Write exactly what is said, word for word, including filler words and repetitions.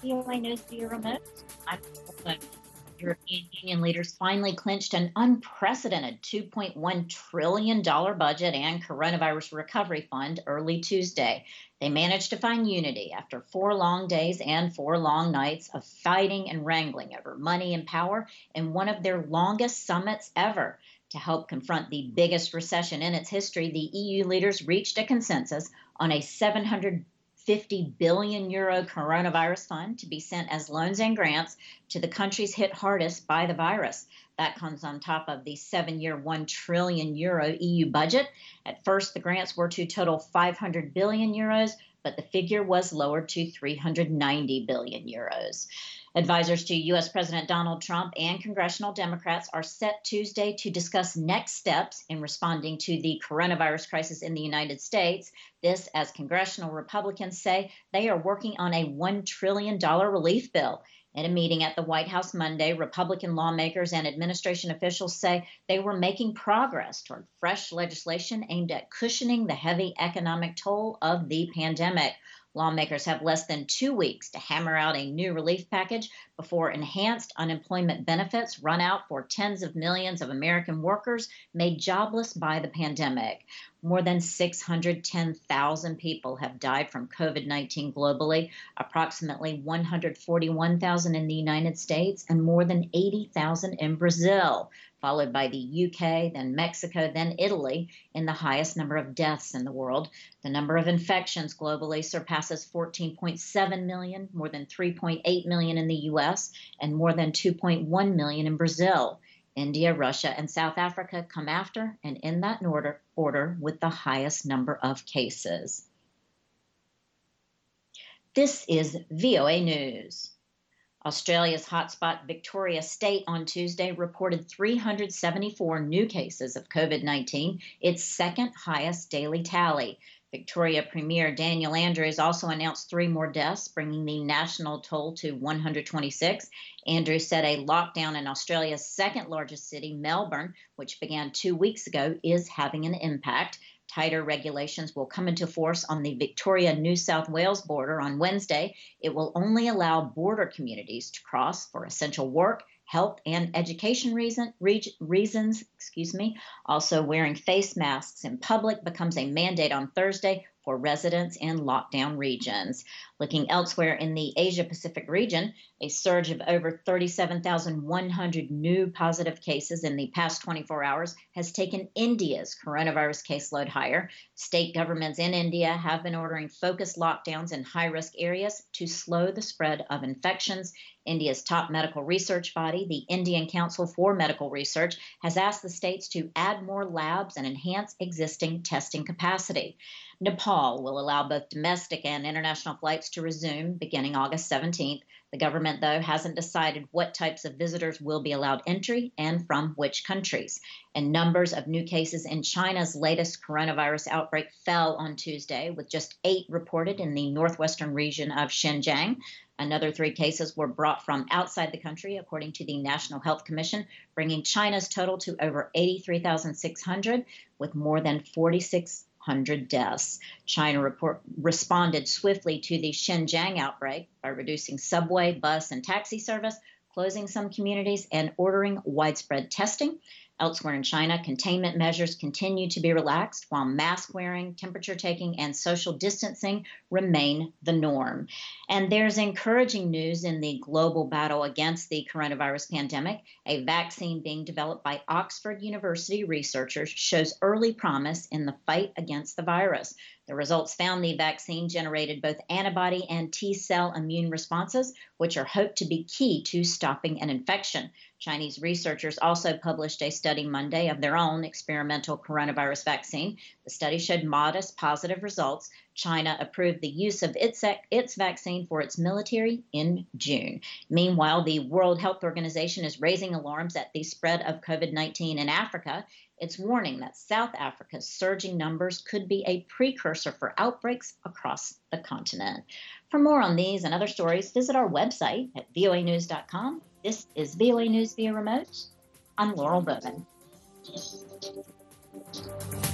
V O A News via remote. I'm European Union leaders finally clinched an unprecedented two point one trillion dollars budget and coronavirus recovery fund early Tuesday. They managed to find unity after four long days and four long nights of fighting and wrangling over money and power in one of their longest summits ever. To help confront the biggest recession in its history, the E U leaders reached a consensus on a seven hundred fifty billion euro coronavirus fund to be sent as loans and grants to the countries hit hardest by the virus. That comes on top of the seven-year, one trillion euro E U budget. At first, the grants were to total five hundred billion euros, but the figure was lowered to three hundred ninety billion euros. Advisors to U S President Donald Trump and congressional Democrats are set Tuesday to discuss next steps in responding to the coronavirus crisis in the United States. This, as congressional Republicans say, they are working on a one trillion dollars relief bill. In a meeting at the White House Monday, Republican lawmakers and administration officials say they were making progress toward fresh legislation aimed at cushioning the heavy economic toll of the pandemic. Lawmakers have less than two weeks to hammer out a new relief package before enhanced unemployment benefits run out for tens of millions of American workers made jobless by the pandemic. More than six hundred ten thousand people have died from COVID nineteen globally, approximately one hundred forty-one thousand in the United States, and more than eighty thousand in Brazil, followed by the U K, then Mexico, then Italy, in the highest number of deaths in the world. The number of infections globally surpasses fourteen point seven million, more than three point eight million in the U S, and more than two point one million in Brazil. India, Russia, and South Africa come after, and in that order, order with the highest number of cases. This is V O A News. Australia's hotspot Victoria State on Tuesday reported three hundred seventy-four new cases of COVID nineteen, its second highest daily tally. Victoria Premier Daniel Andrews also announced three more deaths, bringing the national toll to one hundred twenty-six. Andrews said a lockdown in Australia's second largest city, Melbourne, which began two weeks ago, is having an impact. Tighter regulations will come into force on the Victoria-New South Wales border on Wednesday. It will only allow border communities to cross for essential work, health, and education reason, reg, reasons. Excuse me. Also, wearing face masks in public becomes a mandate on Thursday for residents in lockdown regions. Looking elsewhere in the Asia-Pacific region, a surge of over thirty-seven thousand one hundred new positive cases in the past twenty-four hours has taken India's coronavirus caseload higher. State governments in India have been ordering focused lockdowns in high-risk areas to slow the spread of infections. India's top medical research body, the Indian Council for Medical Research, has asked the states to add more labs and enhance existing testing capacity. Nepal will allow both domestic and international flights to resume beginning August seventeenth. The government, though, hasn't decided what types of visitors will be allowed entry and from which countries. And numbers of new cases in China's latest coronavirus outbreak fell on Tuesday, with just eight reported in the northwestern region of Xinjiang. Another three cases were brought from outside the country, according to the National Health Commission, bringing China's total to over eighty-three thousand six hundred, with more than forty-six hundred deaths. China report, responded swiftly to the Xinjiang outbreak by reducing subway, bus, and taxi service, closing some communities, and ordering widespread testing. Elsewhere in China, containment measures continue to be relaxed, while mask wearing, temperature taking, and social distancing remain the norm. And there's encouraging news in the global battle against the coronavirus pandemic. A vaccine being developed by Oxford University researchers shows early promise in the fight against the virus. The results found the vaccine generated both antibody and T-cell immune responses, which are hoped to be key to stopping an infection. Chinese researchers also published a study Monday of their own experimental coronavirus vaccine. The study showed modest positive results. China approved the use of its, its vaccine for its military in June. Meanwhile, the World Health Organization is raising alarms at the spread of COVID nineteen in Africa. It's warning that South Africa's surging numbers could be a precursor for outbreaks across the continent. For more on these and other stories, visit our website at V O A news dot com. This is V O A News via remote. I'm Laurel Bowman.